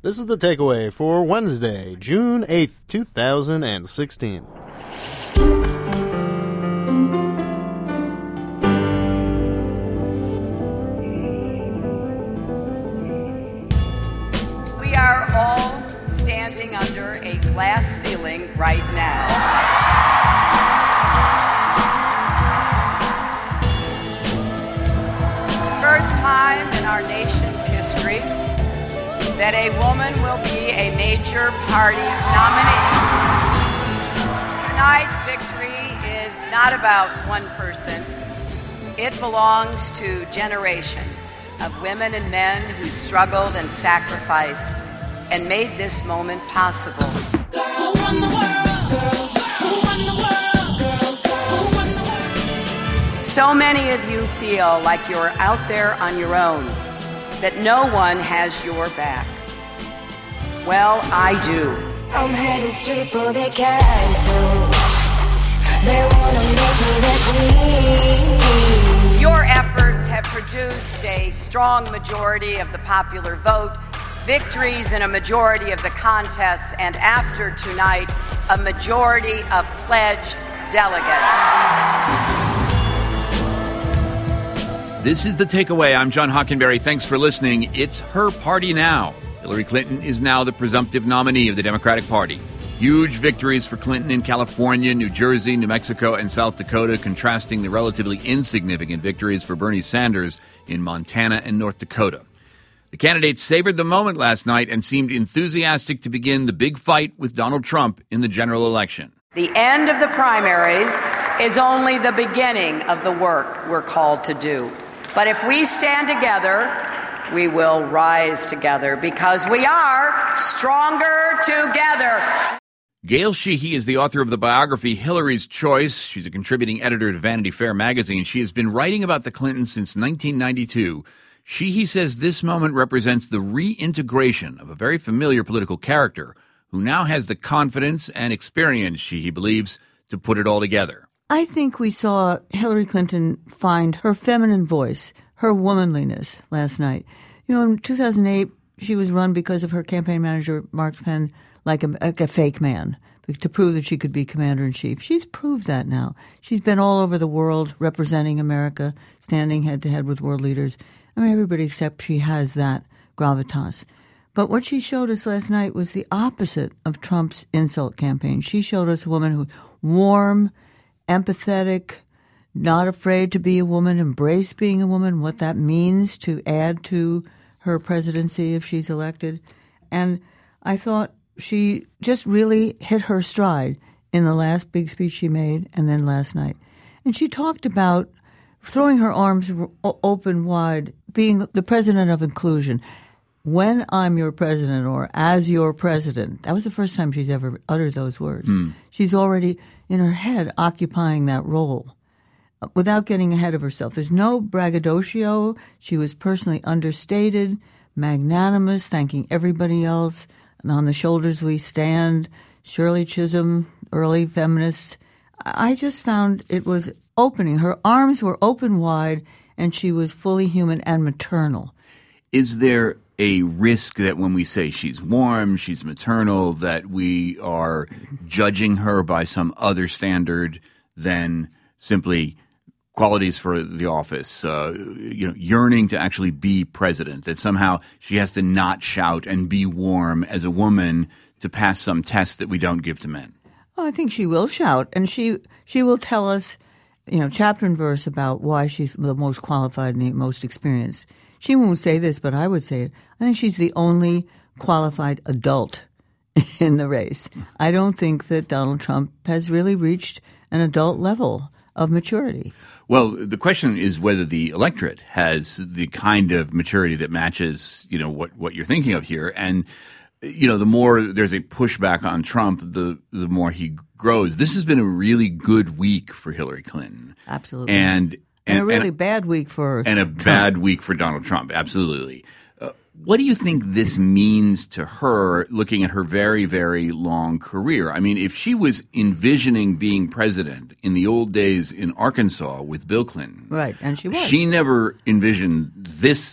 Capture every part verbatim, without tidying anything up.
This is the takeaway for Wednesday, June eighth, two thousand sixteen. We are all standing under a glass ceiling right now. The first time in our nation's history that a woman will be a major party's nominee. Tonight's victory is not about one person. It belongs to generations of women and men who struggled and sacrificed and made this moment possible. Girls run the world, girls who run the world, girls who run the world. So many of you feel like you're out there on your own, that no one has your back. Well, I do. I'm headed straight for the castle. They wanna make me their queen. Your efforts have produced a strong majority of the popular vote, victories in a majority of the contests, and after tonight, a majority of pledged delegates. This is The Takeaway. I'm John Hockenberry. Thanks for listening. It's her party now. Hillary Clinton is now the presumptive nominee of the Democratic Party. Huge victories for Clinton in California, New Jersey, New Mexico, and South Dakota, contrasting the relatively insignificant victories for Bernie Sanders in Montana and North Dakota. The candidates savored the moment last night and seemed enthusiastic to begin the big fight with Donald Trump in the general election. The end of the primaries is only the beginning of the work we're called to do. But if we stand together, we will rise together because we are stronger together. Gail Sheehy is the author of the biography Hillary's Choice. She's a contributing editor to Vanity Fair magazine. She has been writing about the Clintons since nineteen ninety-two. Sheehy says this moment represents the reintegration of a very familiar political character who now has the confidence and experience, Sheehy believes, to put it all together. I think we saw Hillary Clinton find her feminine voice, her womanliness last night. You know, in two thousand eight, she was run because of her campaign manager, Mark Penn, like a, like a fake man, to prove that she could be commander-in-chief. She's proved that now. She's been all over the world representing America, standing head-to-head with world leaders. I mean, everybody except she has that gravitas. But what she showed us last night was the opposite of Trump's insult campaign. She showed us a woman who warm, empathetic, not afraid to be a woman, embrace being a woman, what that means to add to her presidency if she's elected. And I thought she just really hit her stride in the last big speech she made and then last night. And she talked about throwing her arms open wide, being the president of inclusion. When I'm your president or as your president, that was the first time she's ever uttered those words. Mm. She's already in her head occupying that role without getting ahead of herself. There's no braggadocio. She was personally understated, magnanimous, thanking everybody else. And on the shoulders we stand. Shirley Chisholm, early feminist. I just found it was opening. Her arms were open wide, and she was fully human and maternal. Is there a risk that when we say she's warm, she's maternal, that we are judging her by some other standard than simply qualities for the office, uh, you know, yearning to actually be president, that somehow she has to not shout and be warm as a woman to pass some test that we don't give to men? Well, I think she will shout, and she she will tell us, you know, chapter and verse about why she's the most qualified and the most experienced. She won't say this, but I would say it. I think she's the only qualified adult in the race. I don't think that Donald Trump has really reached an adult level of maturity. Well, the question is whether the electorate has the kind of maturity that matches, you know, what, what you're thinking of here. And, you know, the more there's a pushback on Trump, the the more he grows. This has been a really good week for Hillary Clinton. Absolutely. And and, and a really and, bad week for And a Trump. bad week for Donald Trump. Absolutely. Uh, what do you think this means to her looking at her very, very long career? I mean, if she was envisioning being president in the old days in Arkansas with Bill Clinton. Right, and she was. She never envisioned this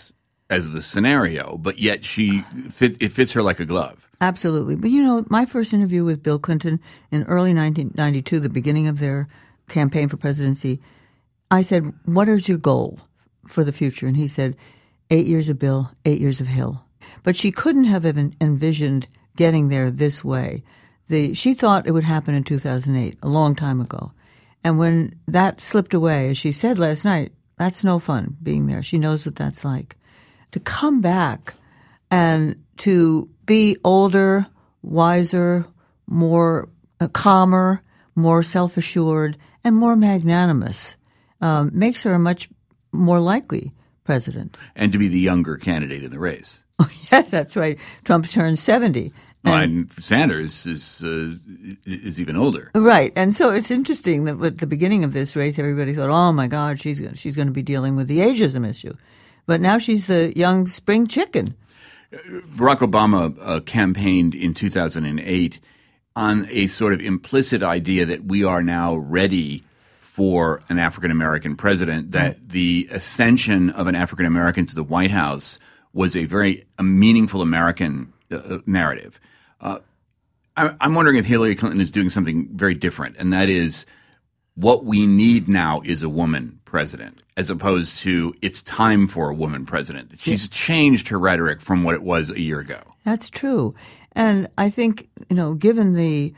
as the scenario, but yet she fit, it fits her like a glove. Absolutely. But, you know, my first interview with Bill Clinton in early nineteen ninety-two, the beginning of their campaign for presidency, I said, what is your goal for the future? And he said, eight years of Bill, eight years of Hill. But she couldn't have even envisioned getting there this way. The, she thought it would happen in two thousand eight, a long time ago. And when that slipped away, as she said last night, that's no fun being there. She knows what that's like. To come back and to be older, wiser, more uh, calmer, more self-assured, and more magnanimous um, makes her a much more likely president. And to be the younger candidate in the race. Oh, yes, that's right. Trump's turned seventy. And, well, and Sanders is uh, is even older. Right. And so it's interesting that at the beginning of this race, everybody thought, oh, my God, she's, she's going to be dealing with the ageism issue. But now she's the young spring chicken. Barack Obama uh, campaigned in two thousand eight on a sort of implicit idea that we are now ready for an African-American president, that mm-hmm. the ascension of an African-American to the White House was a very a meaningful American uh, narrative. Uh, I, I'm wondering if Hillary Clinton is doing something very different, and that is what we need now is a woman president, as opposed to it's time for a woman president. She's yeah. changed her rhetoric from what it was a year ago. That's true. And I think, you know, given the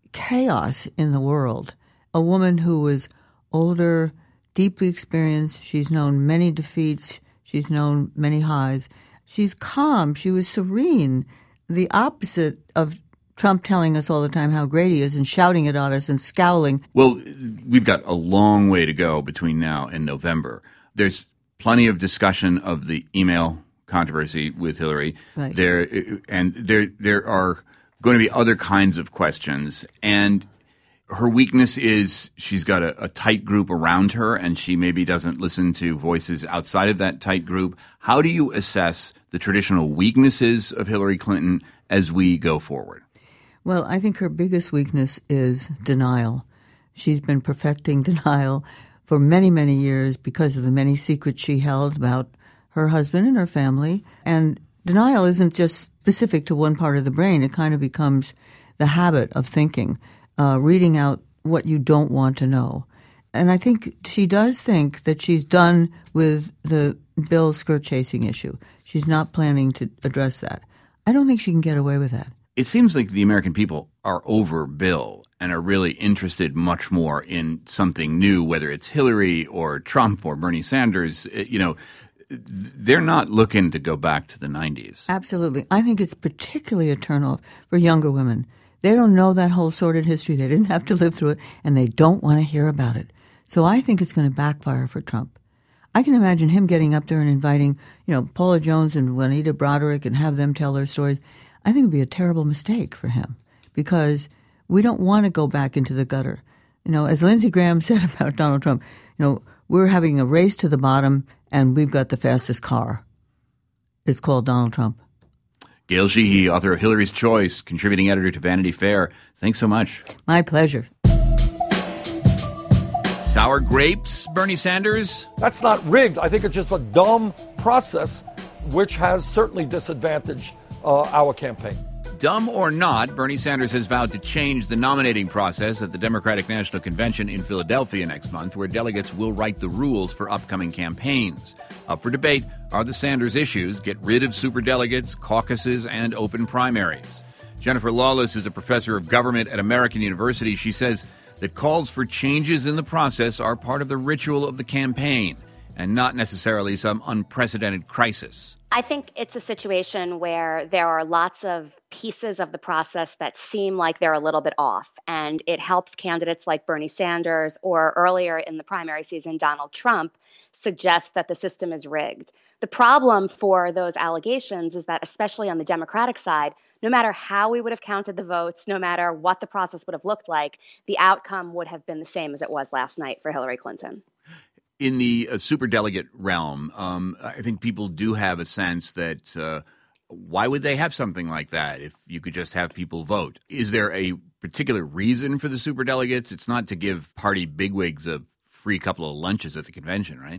chaos in the world, a woman who was older, deeply experienced, she's known many defeats, she's known many highs, she's calm, she was serene, the opposite of Trump telling us all the time how great he is and shouting it at us and scowling. Well, we've got a long way to go between now and November. There's plenty of discussion of the email controversy with Hillary. Right. There and there there are going to be other kinds of questions. And her weakness is she's got a, a tight group around her, and she maybe doesn't listen to voices outside of that tight group. How do you assess the traditional weaknesses of Hillary Clinton as we go forward? Well, I think her biggest weakness is denial. She's been perfecting denial for many, many years because of the many secrets she held about her husband and her family. And denial isn't just specific to one part of the brain. It kind of becomes the habit of thinking, uh, reading out what you don't want to know. And I think she does think that she's done with the Bill skirt chasing issue. She's not planning to address that. I don't think she can get away with that. It seems like the American people are over Bill and are really interested much more in something new, whether it's Hillary or Trump or Bernie Sanders. You know, they're not looking to go back to the nineties. Absolutely. I think it's particularly a turnoff for younger women. They don't know that whole sordid history. They didn't have to live through it, and they don't want to hear about it. So I think it's going to backfire for Trump. I can imagine him getting up there and inviting, you know, Paula Jones and Juanita Broderick and have them tell their stories. I think it would be a terrible mistake for him because we don't want to go back into the gutter. You know, as Lindsey Graham said about Donald Trump, you know, we're having a race to the bottom and we've got the fastest car. It's called Donald Trump. Gail Sheehy, author of Hillary's Choice, contributing editor to Vanity Fair. Thanks so much. My pleasure. Sour grapes, Bernie Sanders? That's not rigged. I think it's just a dumb process which has certainly disadvantaged Uh, our campaign. Dumb or not, Bernie Sanders has vowed to change the nominating process at the Democratic National Convention in Philadelphia next month, where delegates will write the rules for upcoming campaigns. Up for debate are the Sanders issues: get rid of superdelegates, caucuses, and open primaries. Jennifer Lawless is a professor of government at American University. She says that calls for changes in the process are part of the ritual of the campaign and not necessarily some unprecedented crisis. I think it's a situation where there are lots of pieces of the process that seem like they're a little bit off, and it helps candidates like Bernie Sanders or earlier in the primary season, Donald Trump, suggest that the system is rigged. The problem for those allegations is that, especially on the Democratic side, no matter how we would have counted the votes, no matter what the process would have looked like, the outcome would have been the same as it was last night for Hillary Clinton. In the uh, superdelegate realm, um, I think people do have a sense that uh, why would they have something like that if you could just have people vote? Is there a particular reason for the superdelegates? It's not to give party bigwigs a free couple of lunches at the convention, right?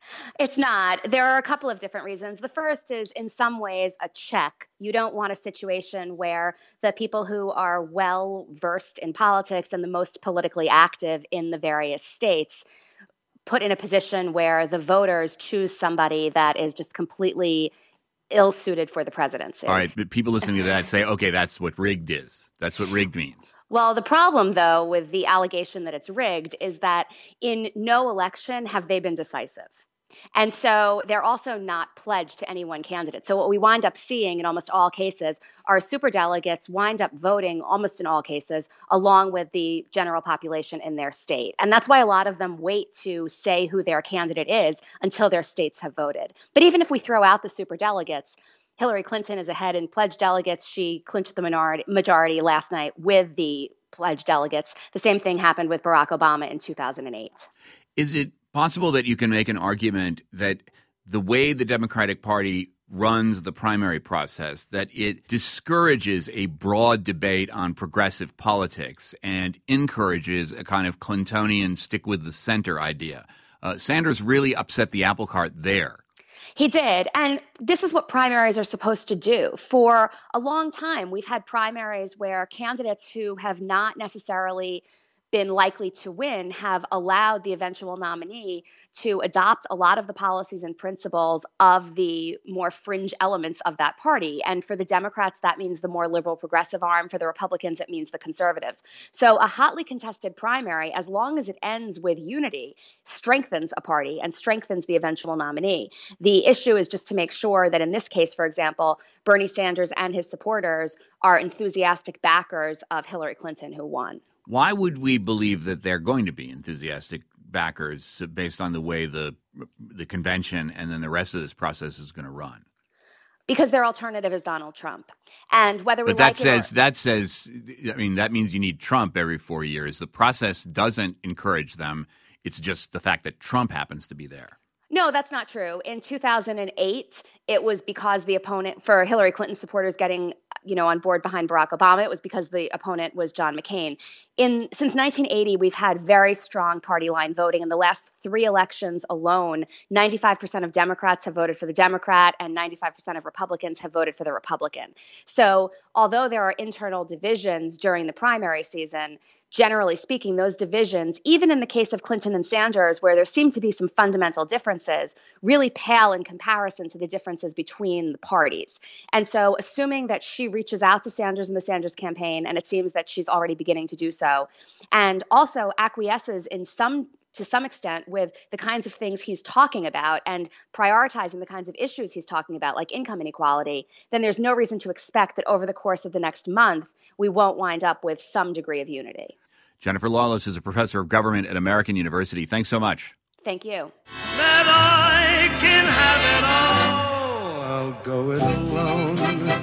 It's not. There are a couple of different reasons. The first is, in some ways, a check. You don't want a situation where the people who are well versed in politics and the most politically active in the various states put in a position where the voters choose somebody that is just completely ill-suited for the presidency. All right, but people listening to that say, okay, that's what rigged is. That's what rigged means. Well, the problem, though, with the allegation that it's rigged is that in no election have they been decisive. And so they're also not pledged to any one candidate. So what we wind up seeing in almost all cases are superdelegates wind up voting almost in all cases along with the general population in their state. And that's why a lot of them wait to say who their candidate is until their states have voted. But even if we throw out the superdelegates, Hillary Clinton is ahead in pledged delegates. She clinched the minority, majority last night with the pledged delegates. The same thing happened with Barack Obama in two thousand eight. Is it possible that you can make an argument that the way the Democratic Party runs the primary process, that it discourages a broad debate on progressive politics and encourages a kind of Clintonian stick with the center idea? Uh, Sanders really upset the apple cart there. He did. And this is what primaries are supposed to do. For a long time, we've had primaries where candidates who have not necessarily been likely to win have allowed the eventual nominee to adopt a lot of the policies and principles of the more fringe elements of that party. And for the Democrats, that means the more liberal progressive arm. For the Republicans, it means the conservatives. So a hotly contested primary, as long as it ends with unity, strengthens a party and strengthens the eventual nominee. The issue is just to make sure that in this case, for example, Bernie Sanders and his supporters are enthusiastic backers of Hillary Clinton, who won. Why would we believe that they're going to be enthusiastic backers based on the way the the convention and then the rest of this process is going to run? Because their alternative is Donald Trump. And whether we but that like says it or- that says I mean that means you need Trump every four years. The process doesn't encourage them. It's just the fact that Trump happens to be there. No, that's not true. In two thousand eight, it was because the opponent for Hillary Clinton supporters getting, you know, on board behind Barack Obama, it was because the opponent was John McCain. In since nineteen eighty, we've had very strong party line voting. In the last three elections alone, ninety-five percent of Democrats have voted for the Democrat and ninety-five percent of Republicans have voted for the Republican. So although there are internal divisions during the primary season, generally speaking, those divisions, even in the case of Clinton and Sanders, where there seem to be some fundamental differences, really pale in comparison to the differences between the parties. And so assuming that she reaches out to Sanders in the Sanders campaign, and it seems that she's already beginning to do so, and also acquiesces in some to some extent with the kinds of things he's talking about and prioritizing the kinds of issues he's talking about, like income inequality, then there's no reason to expect that over the course of the next month, we won't wind up with some degree of unity. Jennifer Lawless is a professor of government at American University. Thanks so much. Thank you. That I can have it all, I'll go it alone.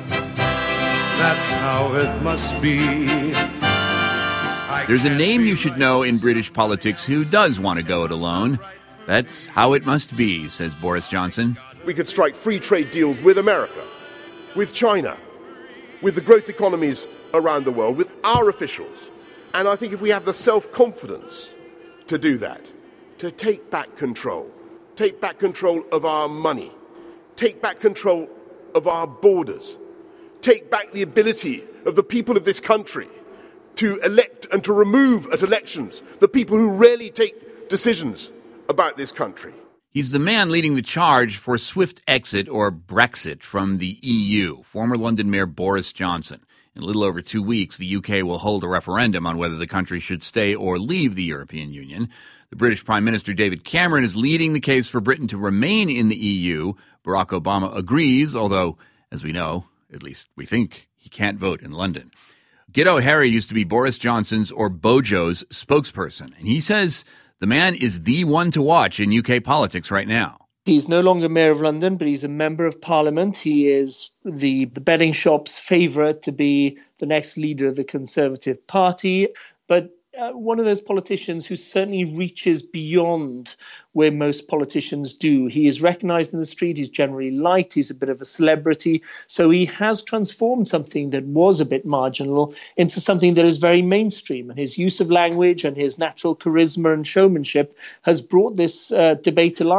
That's how it must be. There's a name you should know in British politics who does want to go it alone. That's how it must be, says Boris Johnson. We could strike free trade deals with America, with China, with the growth economies around the world, with our officials. And I think if we have the self-confidence to do that, to take back control, take back control of our money, take back control of our borders, take back the ability of the people of this country to elect and to remove at elections the people who really take decisions about this country. He's the man leading the charge for swift exit or Brexit from the E U, former London Mayor Boris Johnson. In a little over two weeks, the U K will hold a referendum on whether the country should stay or leave the European Union. The British Prime Minister David Cameron is leading the case for Britain to remain in the E U. Barack Obama agrees, although, as we know, at least we think, he can't vote in London. Gito Harry used to be Boris Johnson's or Bojo's spokesperson, and he says the man is the one to watch in U K politics right now. He's no longer Mayor of London, but he's a Member of Parliament. He is the, the betting shop's favourite to be the next leader of the Conservative Party. But uh, one of those politicians who certainly reaches beyond where most politicians do. He is recognised in the street. He's generally liked. He's a bit of a celebrity. So he has transformed something that was a bit marginal into something that is very mainstream. And his use of language and his natural charisma and showmanship has brought this uh, debate alive.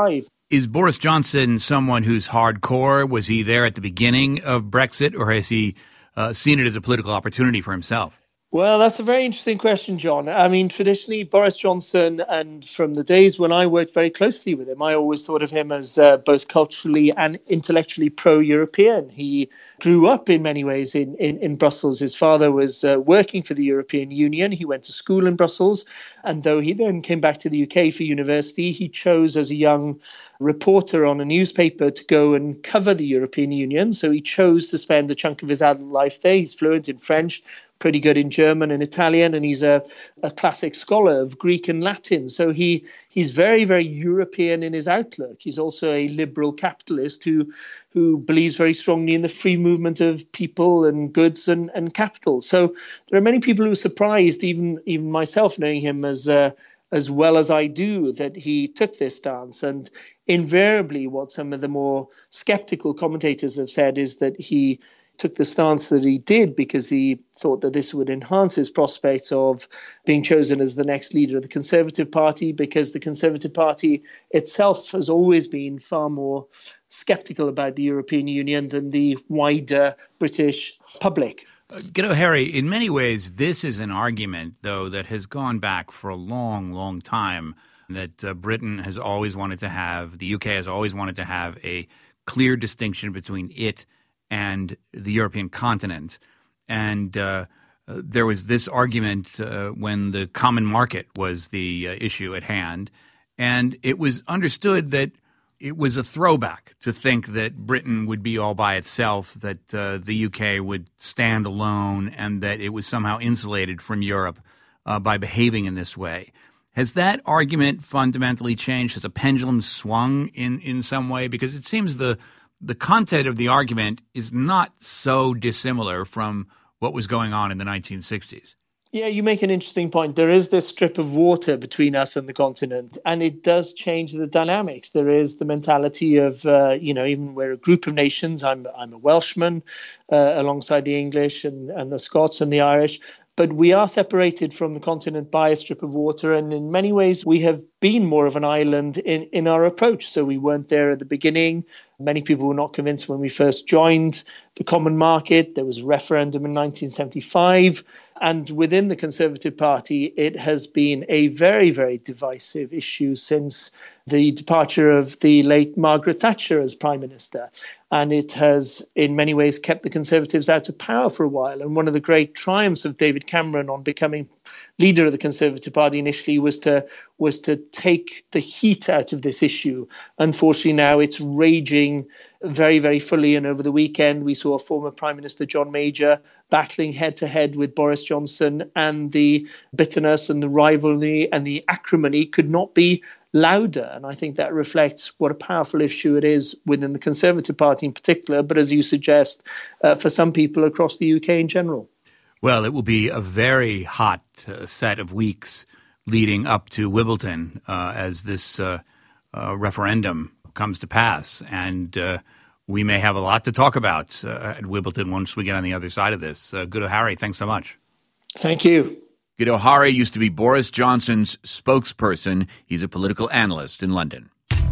Is Boris Johnson someone who's hardcore? Was he there at the beginning of Brexit, or has he uh, seen it as a political opportunity for himself? Well, that's a very interesting question, John. I mean, traditionally, Boris Johnson, and from the days when I worked very closely with him, I always thought of him as uh, both culturally and intellectually pro-European. He grew up in many ways in, in, in Brussels. His father was uh, working for the European Union. He went to school in Brussels. And though he then came back to the U K for university, he chose as a young reporter on a newspaper to go and cover the European Union. So he chose to spend a chunk of his adult life there. He's fluent in French, pretty good in German and Italian, and he's a, a classic scholar of Greek and Latin. So he he's very, very European in his outlook. He's also a liberal capitalist who who believes very strongly in the free movement of people and goods and, and capital. So there are many people who are surprised, even even myself knowing him as uh, as well as I do, that he took this stance. And invariably what some of the more skeptical commentators have said is that he took the stance that he did because he thought that this would enhance his prospects of being chosen as the next leader of the Conservative Party, because the Conservative Party itself has always been far more sceptical about the European Union than the wider British public. Uh, Guido Heri, in many ways, this is an argument, though, that has gone back for a long, long time, that uh, Britain has always wanted to have, the U K has always wanted to have a clear distinction between it and the European continent. And uh, uh, there was this argument uh, when the common market was the uh, issue at hand. And it was understood that it was a throwback to think that Britain would be all by itself, that uh, the U K would stand alone, and that it was somehow insulated from Europe uh, by behaving in this way. Has that argument fundamentally changed? Has a pendulum swung in, in some way? Because it seems the the content of the argument is not so dissimilar from what was going on in the nineteen sixties. Yeah, you make an interesting point. There is this strip of water between us and the continent, and it does change the dynamics. There is the mentality of, uh, you know, even we're a group of nations. I'm I'm a Welshman uh, alongside the English and, and the Scots and the Irish. But we are separated from the continent by a strip of water. And in many ways, we have been more of an island in, in our approach. So we weren't there at the beginning. Many people were not convinced when we first joined the common market. There was a referendum in nineteen seventy-five. And within the Conservative Party, it has been a very, very divisive issue since the departure of the late Margaret Thatcher as Prime Minister. And it has, in many ways, kept the Conservatives out of power for a while. And one of the great triumphs of David Cameron on becoming leader of the Conservative Party initially was to was to take the heat out of this issue. Unfortunately, now it's raging very, very fully. And over the weekend, we saw former Prime Minister John Major battling head-to-head with Boris Johnson, and the bitterness and the rivalry and the acrimony could not be louder. And I think that reflects what a powerful issue it is within the Conservative Party in particular, but as you suggest, uh, for some people across the U K in general. Well, it will be a very hot uh, set of weeks leading up to Wimbledon uh, as this uh, uh, referendum comes to pass. And uh, we may have a lot to talk about uh, at Wimbledon once we get on the other side of this. Uh, Guido Heri, thanks so much. Thank you. Guido Heri used to be Boris Johnson's spokesperson. He's a political analyst in London.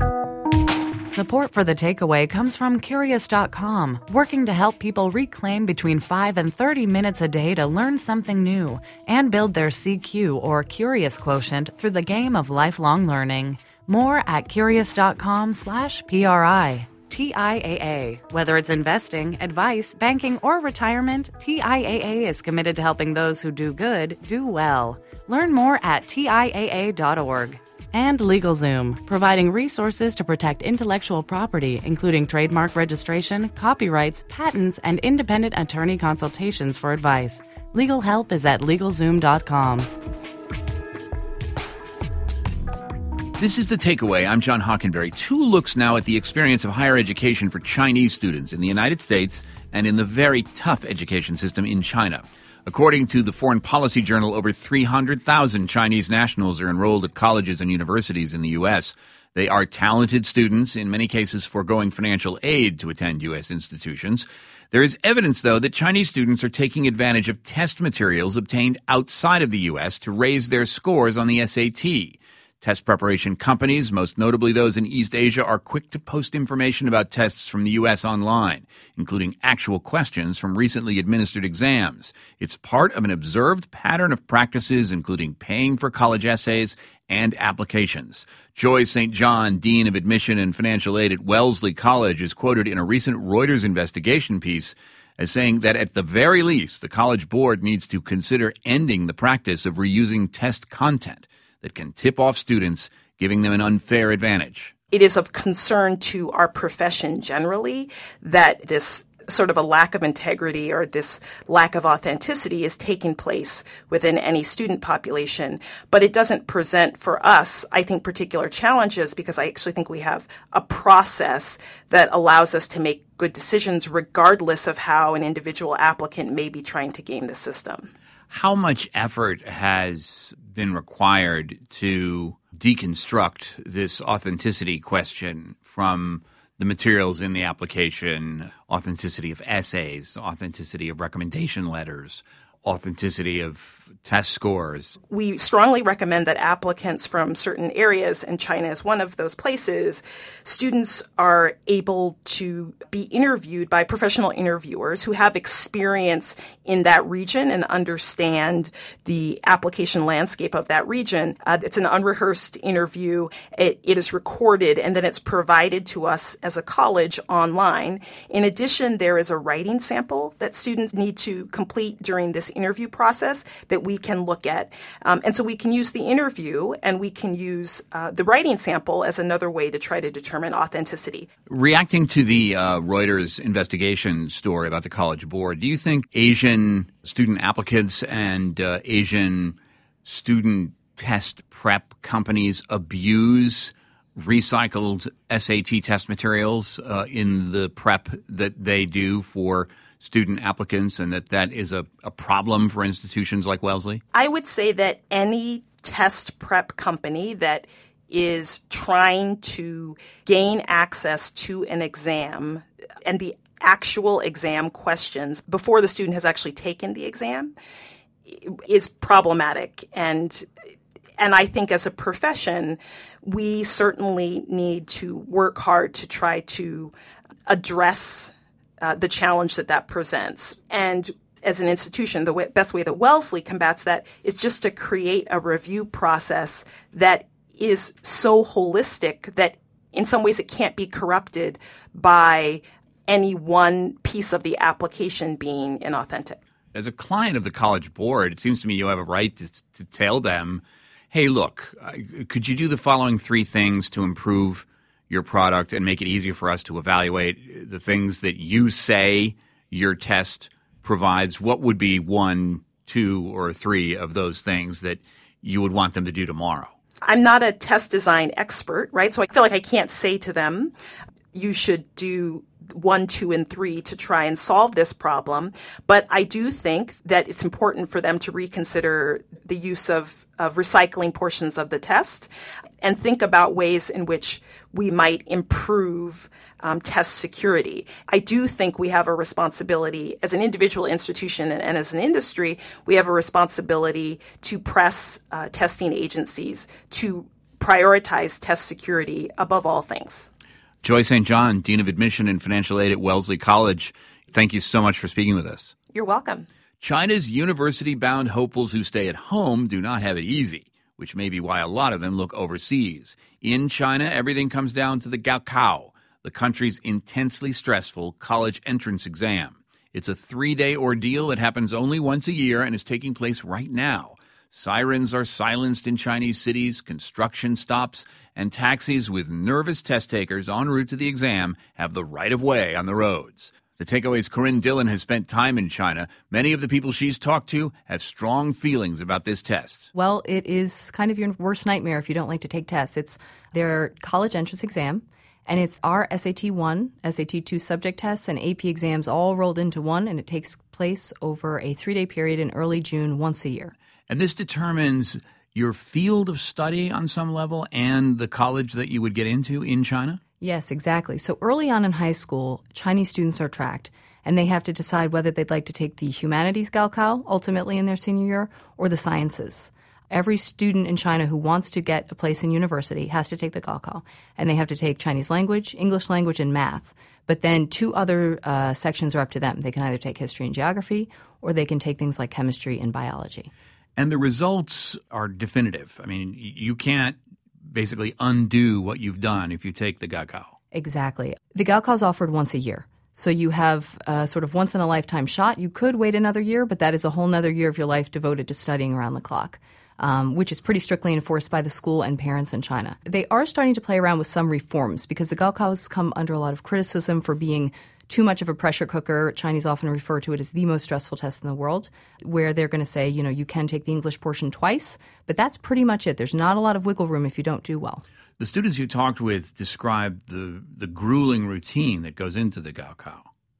Support for The Takeaway comes from Curious dot com, working to help people reclaim between five and thirty minutes a day to learn something new and build their C Q or Curious quotient through the game of lifelong learning. More at Curious dot com slash P R I. T I A A. Whether it's investing, advice, banking, or retirement, T I A A is committed to helping those who do good do well. Learn more at T I A A dot org. And LegalZoom, providing resources to protect intellectual property, including trademark registration, copyrights, patents, and independent attorney consultations for advice. Legal help is at Legal Zoom dot com. This is The Takeaway. I'm John Hockenberry. Two looks now at the experience of higher education for Chinese students in the United States and in the very tough education system in China. According to the Foreign Policy Journal, over three hundred thousand Chinese nationals are enrolled at colleges and universities in the U S. They are talented students, in many cases foregoing financial aid to attend U S institutions. There is evidence, though, that Chinese students are taking advantage of test materials obtained outside of the U S to raise their scores on the S A T. Test preparation companies, most notably those in East Asia, are quick to post information about tests from the U S online, including actual questions from recently administered exams. It's part of an observed pattern of practices, including paying for college essays and applications. Joy Saint John, Dean of Admission and Financial Aid at Wellesley College, is quoted in a recent Reuters investigation piece as saying that at the very least, the College Board needs to consider ending the practice of reusing test content that can tip off students, giving them an unfair advantage. It is of concern to our profession generally that this sort of a lack of integrity or this lack of authenticity is taking place within any student population. But it doesn't present for us, I think, particular challenges because I actually think we have a process that allows us to make good decisions regardless of how an individual applicant may be trying to game the system. How much effort has been required to deconstruct this authenticity question from the materials in the application, authenticity of essays, authenticity of recommendation letters, authenticity of test scores? We strongly recommend that applicants from certain areas, and China is one of those places, students are able to be interviewed by professional interviewers who have experience in that region and understand the application landscape of that region. Uh, it's an unrehearsed interview. It, it is recorded, and then it's provided to us as a college online. In addition, there is a writing sample that students need to complete during this interview process that we can look at. Um, and so we can use the interview and we can use uh, the writing sample as another way to try to determine authenticity. Reacting to the uh, Reuters investigation story about the College Board, do you think Asian student applicants and uh, Asian student test prep companies abuse recycled S A T test materials uh, in the prep that they do for student applicants, and that that is a, a problem for institutions like Wellesley? I would say that any test prep company that is trying to gain access to an exam and the actual exam questions before the student has actually taken the exam is problematic. And And I think as a profession, we certainly need to work hard to try to address uh, the challenge that that presents. And as an institution, the way, best way that Wellesley combats that is just to create a review process that is so holistic that in some ways it can't be corrupted by any one piece of the application being inauthentic. As a client of the College Board, it seems to me you have a right to, to tell them, hey, look, uh, could you do the following three things to improve your product and make it easier for us to evaluate the things that you say your test provides? What would be one, two, or three of those things that you would want them to do tomorrow? I'm not a test design expert, right? So I feel like I can't say to them, you should do one, two, and three to try and solve this problem. But I do think that it's important for them to reconsider the use of, of recycling portions of the test and think about ways in which we might improve um, test security. I do think we have a responsibility as an individual institution and, and as an industry, we have a responsibility to press uh, testing agencies to prioritize test security above all things. Joy Saint John, Dean of Admission and Financial Aid at Wellesley College, thank you so much for speaking with us. You're welcome. China's university-bound hopefuls who stay at home do not have it easy, which may be why a lot of them look overseas. In China, everything comes down to the Gaokao, the country's intensely stressful college entrance exam. It's a three-day ordeal that happens only once a year and is taking place right now. Sirens are silenced in Chinese cities, construction stops, and taxis with nervous test takers en route to the exam have the right of way on the roads. The Takeaway's Corinne Dillon has spent time in China. Many of the people she's talked to have strong feelings about this test. Well, it is kind of your worst nightmare if you don't like to take tests. It's their college entrance exam, and it's our S A T one, S A T two subject tests, and A P exams all rolled into one, and it takes place over a three-day period in early June once a year. And this determines your field of study on some level and the college that you would get into in China? Yes, exactly. So early on in high school, Chinese students are tracked, and they have to decide whether they'd like to take the humanities Gaokao ultimately in their senior year or the sciences. Every student in China who wants to get a place in university has to take the Gaokao, and they have to take Chinese language, English language, and math. But then two other uh, sections are up to them. They can either take history and geography, or they can take things like chemistry and biology. And the results are definitive. I mean, you can't basically undo what you've done if you take the Gaokao. Exactly. The Gaokao is offered once a year. So you have a sort of once-in-a-lifetime shot. You could wait another year, but that is a whole other year of your life devoted to studying around the clock, um, which is pretty strictly enforced by the school and parents in China. They are starting to play around with some reforms because the Gaokao has come under a lot of criticism for being too much of a pressure cooker. Chinese often refer to it as the most stressful test in the world, where they're going to say, you know, you can take the English portion twice, but that's pretty much it. There's not a lot of wiggle room if you don't do well. The students you talked with described the, the grueling routine that goes into the Gaokao.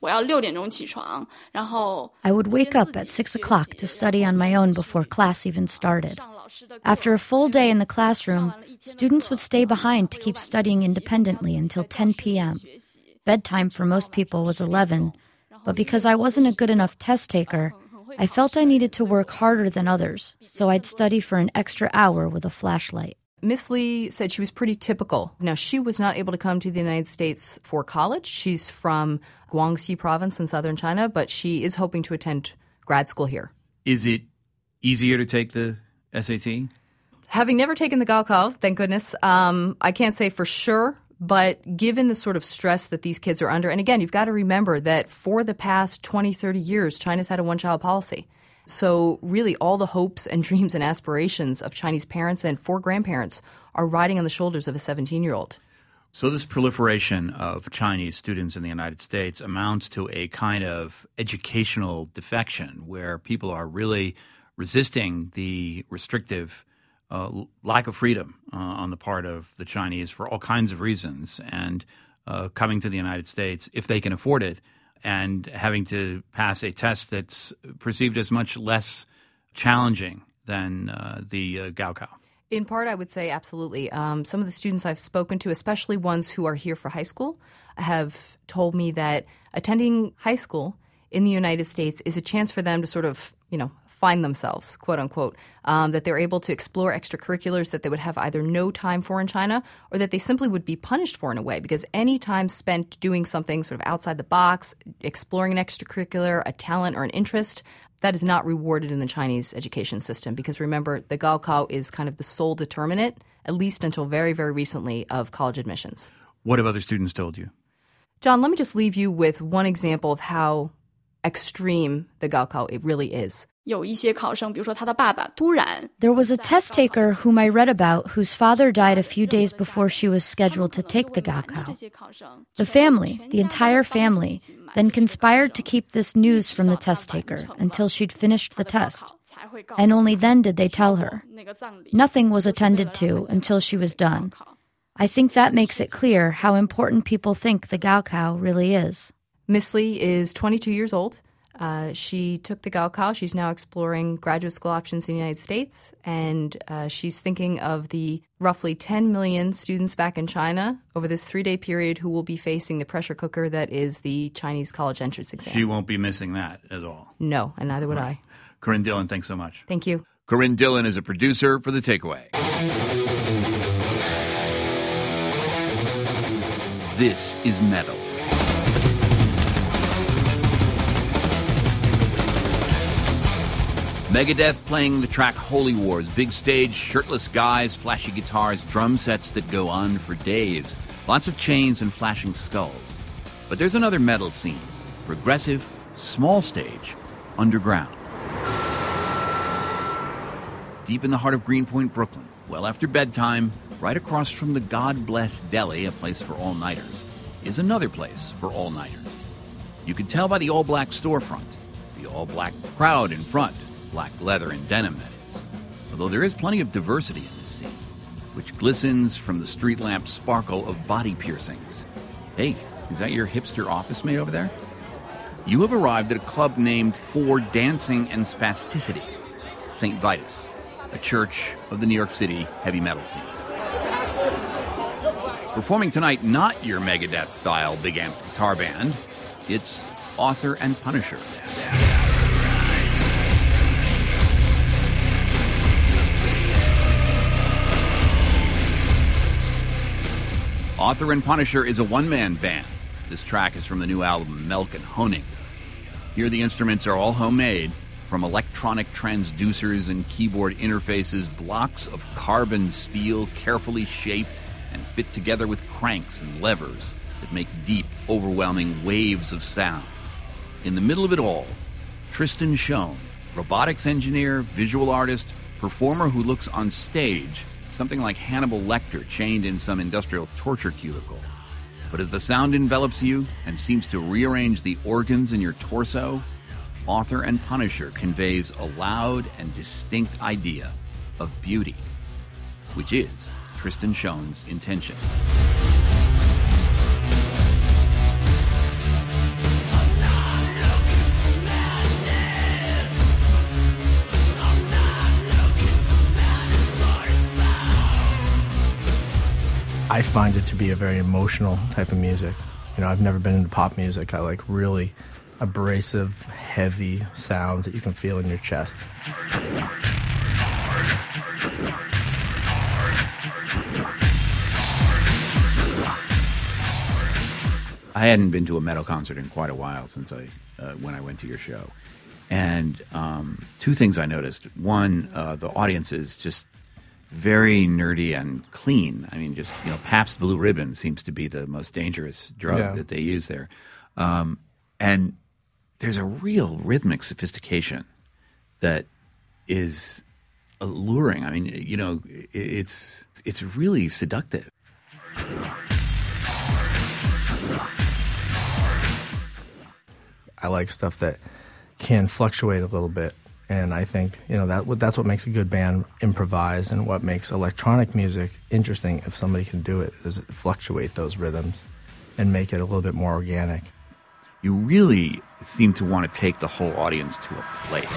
I would wake up at six o'clock to study on my own before class even started. After a full day in the classroom, students would stay behind to keep studying independently until ten p.m. Bedtime for most people was eleven, but because I wasn't a good enough test taker, I felt I needed to work harder than others, so I'd study for an extra hour with a flashlight. Miss Lee said she was pretty typical. Now, she was not able to come to the United States for college. She's from Guangxi province in southern China, but she is hoping to attend grad school here. Is it easier to take the S A T? Having never taken the Gaokao, thank goodness, um, I can't say for sure, but given the sort of stress that these kids are under, and again, you've got to remember that for the past twenty, thirty years, China's had a one-child policy. So really all the hopes and dreams and aspirations of Chinese parents and for grandparents are riding on the shoulders of a seventeen-year-old. So this proliferation of Chinese students in the United States amounts to a kind of educational defection where people are really resisting the restrictive uh, lack of freedom uh, on the part of the Chinese for all kinds of reasons and uh, coming to the United States if they can afford it, and having to pass a test that's perceived as much less challenging than uh, the uh, Gaokao. In part, I would say absolutely. Um, some of the students I've spoken to, especially ones who are here for high school, have told me that attending high school in the United States is a chance for them to sort of, you know, find themselves, quote unquote, um, that they're able to explore extracurriculars that they would have either no time for in China or that they simply would be punished for in a way, because any time spent doing something sort of outside the box, exploring an extracurricular, a talent or an interest, that is not rewarded in the Chinese education system. Because remember, the Gaokao is kind of the sole determinant, at least until very, very recently, of college admissions. What have other students told you? John, let me just leave you with one example of how extreme the Gaokao it really is. There was a test taker whom I read about whose father died a few days before she was scheduled to take the Gaokao. The family, the entire family, then conspired to keep this news from the test taker until she'd finished the test. And only then did they tell her. Nothing was attended to until she was done. I think that makes it clear how important people think the Gaokao really is. Miss Lee is twenty-two years old. Uh, she took the Gaokao. She's now exploring graduate school options in the United States, and uh, she's thinking of the roughly ten million students back in China over this three-day period who will be facing the pressure cooker that is the Chinese college entrance exam. She won't be missing that at all. No, and neither would right. I. Corinne Dillon, thanks so much. Thank you. Corinne Dillon is a producer for The Takeaway. This is Metal. Megadeth playing the track Holy Wars. Big stage, shirtless guys, flashy guitars, drum sets that go on for days. Lots of chains and flashing skulls. But there's another metal scene. Progressive, small stage, underground. Deep in the heart of Greenpoint, Brooklyn, well after bedtime, right across from the God Bless Deli, a place for all-nighters, is another place for all-nighters. You can tell by the all-black storefront, the all-black crowd in front, black leather and denim, that is. Although there is plenty of diversity in this scene, which glistens from the street lamp sparkle of body piercings. Hey, is that your hipster office mate over there? You have arrived at a club named For Dancing and Spasticity, Saint Vitus, a church of the New York City heavy metal scene. Performing tonight, not your Megadeth-style big-amped guitar band, it's Author and Punisher. Author and Punisher is a one-man band. This track is from the new album Milk and Honig. Here the instruments are all homemade, from electronic transducers and keyboard interfaces, blocks of carbon steel carefully shaped and fit together with cranks and levers that make deep, overwhelming waves of sound. In the middle of it all, Tristan Schoen, robotics engineer, visual artist, performer who looks on stage something like Hannibal Lecter chained in some industrial torture cubicle. But as the sound envelops you and seems to rearrange the organs in your torso, Author and Punisher conveys a loud and distinct idea of beauty, which is Tristan Schoen's intention. I find it to be a very emotional type of music. You know, I've never been into pop music. I like really abrasive, heavy sounds that you can feel in your chest. I hadn't been to a metal concert in quite a while since I uh, when I went to your show. And um, two things I noticed. One, uh, the audience is just very nerdy and clean. I mean, just, you know, Pabst Blue Ribbon seems to be the most dangerous drug Yeah. that they use there. Um, and there's a real rhythmic sophistication that is alluring. I mean, you know, it, it's it's really seductive. I like stuff that can fluctuate a little bit. And I think, you know, that that's what makes a good band improvise, and what makes electronic music interesting, if somebody can do it, is fluctuate those rhythms and make it a little bit more organic. You really seem to want to take the whole audience to a place.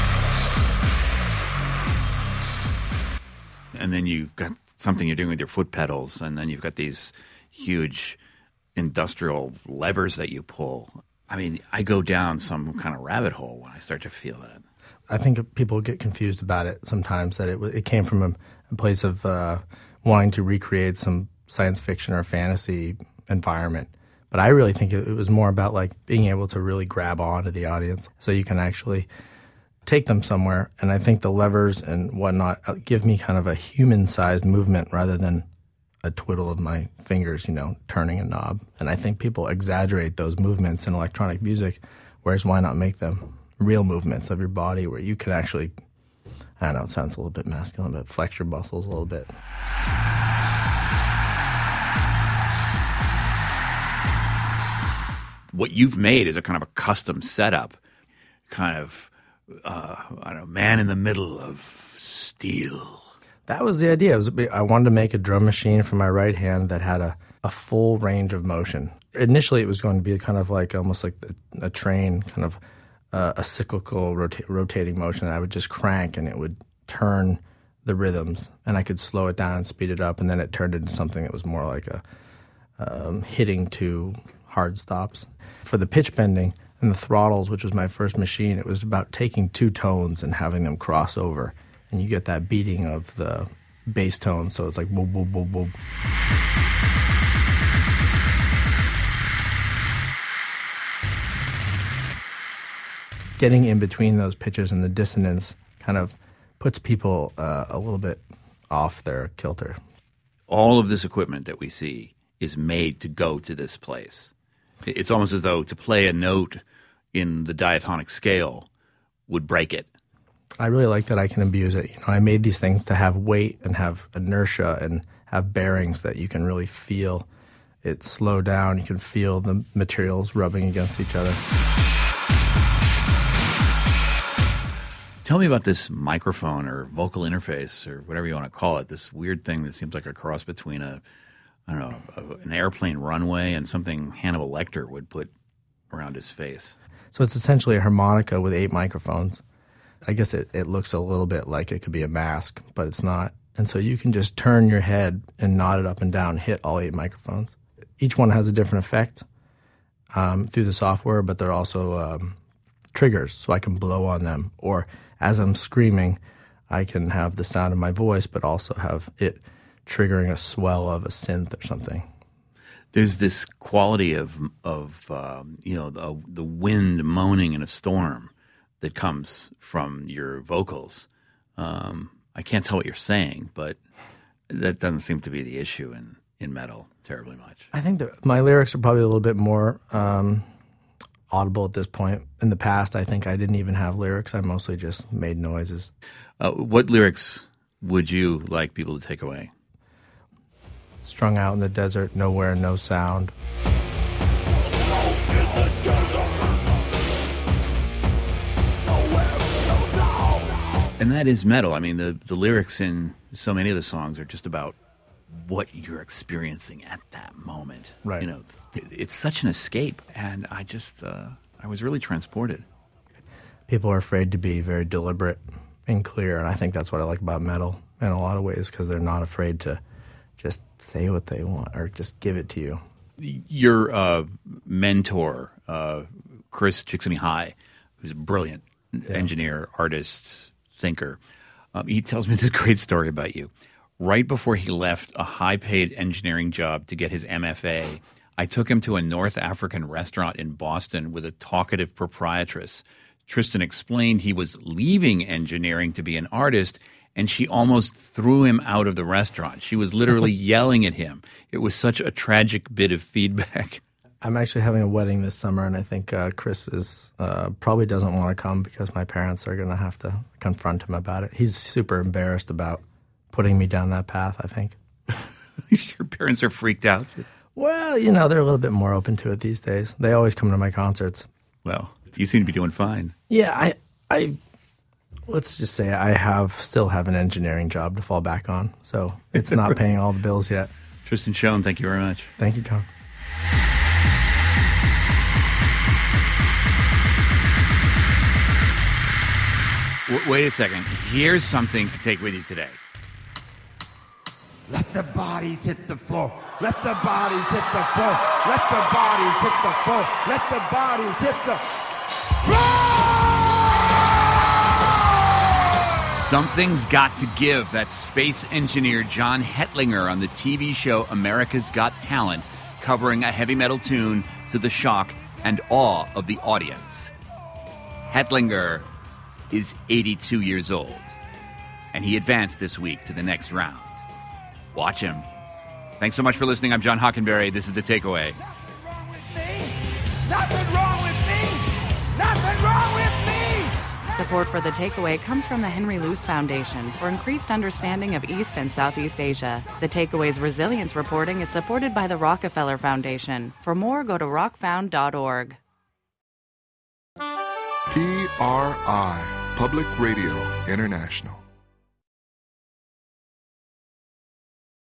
And then you've got something you're doing with your foot pedals, and then you've got these huge industrial levers that you pull. I mean, I go down some kind of rabbit hole when I start to feel that. I think people get confused about it sometimes, that it, it came from a, a place of uh, wanting to recreate some science fiction or fantasy environment. But I really think it, it was more about like being able to really grab on to the audience so you can actually take them somewhere. And I think the levers and whatnot give me kind of a human-sized movement rather than a twiddle of my fingers, you know, turning a knob. And I think people exaggerate those movements in electronic music, whereas why not make them real movements of your body where you can actually, I don't know, it sounds a little bit masculine, but flex your muscles a little bit. What you've made is a kind of a custom setup, kind of, uh, I don't know, man in the middle of steel. That was the idea. It was, I wanted to make a drum machine for my right hand that had a, a full range of motion. Initially, it was going to be kind of like almost like a, a train, kind of uh, a cyclical rota- rotating motion. I would just crank and it would turn the rhythms, and I could slow it down and speed it up, and then it turned into something that was more like a um, hitting to hard stops. For the pitch bending and the throttles, which was my first machine, it was about taking two tones and having them cross over. And you get that beating of the bass tone, so it's like boom, boom, boom, boom. Getting in between those pitches and the dissonance kind of puts people uh, a little bit off their kilter. All of this equipment that we see is made to go to this place. It's almost as though to play a note in the diatonic scale would break it. I really like that I can abuse it. You know, I made these things to have weight and have inertia and have bearings that you can really feel it slow down. You can feel the materials rubbing against each other. Tell me about this microphone or vocal interface or whatever you want to call it, this weird thing that seems like a cross between a, I don't know, a, an airplane runway and something Hannibal Lecter would put around his face. So it's essentially a harmonica with eight microphones. I guess it, it looks a little bit like it could be a mask, but it's not. And so you can just turn your head and nod it up and down, hit all eight microphones. Each one has a different effect um, through the software, but they're also um, triggers, so I can blow on them. Or as I'm screaming, I can have the sound of my voice, but also have it triggering a swell of a synth or something. There's this quality of of um, you know the, the wind moaning in a storm that comes from your vocals. Um, I can't tell what you're saying, but that doesn't seem to be the issue in, in metal terribly much. I think that my lyrics are probably a little bit more um, audible at this point. In the past, I think I didn't even have lyrics. I mostly just made noises. Uh, what lyrics would you like people to take away? Strung out in the desert, nowhere, no sound. And that is metal. I mean, the, the lyrics in so many of the songs are just about what you're experiencing at that moment. Right. You know, it's such an escape. And I just, uh, I was really transported. People are afraid to be very deliberate and clear. And I think that's what I like about metal in a lot of ways, because they're not afraid to just say what they want or just give it to you. Your uh, mentor, uh, Chris Csikszentmihalyi, who's a brilliant yeah. engineer, artist, thinker, um, he tells me this great story about you. Right before he left a high-paid engineering job to get his M F A, I took him to a North African restaurant in Boston with a talkative proprietress. Tristan explained he was leaving engineering to be an artist, and she almost threw him out of the restaurant. She was literally yelling at him. It was such a tragic bit of feedback. I'm actually having a wedding this summer, and I think uh, Chris is uh, probably doesn't want to come because my parents are going to have to confront him about it. He's super embarrassed about putting me down that path, I think. Your parents are freaked out? Well, you know, they're a little bit more open to it these days. They always come to my concerts. Well, you seem to be doing fine. Yeah, I... I Let's just say I have still have an engineering job to fall back on, so it's not paying all the bills yet. Tristan Schoen, thank you very much. Thank you, John. W- wait a second. Here's something to take with you today. Let the bodies hit the floor. Let the bodies hit the floor. Let the bodies hit the floor. Let the bodies hit the floor. Something's got to give. That's space engineer John Hetlinger on the T V show America's Got Talent, covering a heavy metal tune to the shock and awe of the audience. Hetlinger is eighty-two years old, and he advanced this week to the next round. Watch him. Thanks so much for listening. I'm John Hockenberry. This is The Takeaway. Nothing wrong with me. Nothing wrong with me. Support for The Takeaway comes from the Henry Luce Foundation for increased understanding of East and Southeast Asia. The Takeaway's resilience reporting is supported by the Rockefeller Foundation. For more, go to rock found dot org. P R I, Public Radio International.